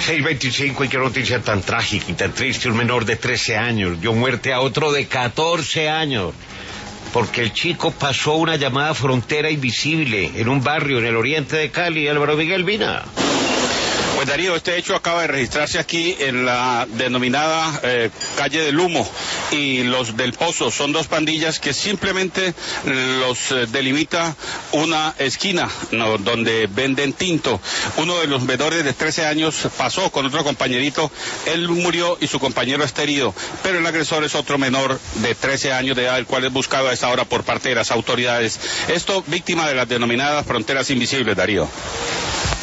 6:25, y qué noticia tan trágica y tan triste. Un menor de 13 años dio muerte a otro de 14 años. Porque el chico pasó una llamada frontera invisible en un barrio en el oriente de Cali. Álvaro Miguel Vina. Pues Darío, este hecho acaba de registrarse aquí en la denominada calle del Humo y los del Pozo. Son dos pandillas que simplemente los delimita una esquina donde venden tinto. Uno de los menores de 13 años pasó con otro compañerito, él murió y su compañero está herido, pero el agresor es otro menor de 13 años de edad, el cual es buscado a esta hora por parte de las autoridades. Esto víctima de las denominadas fronteras invisibles, Darío.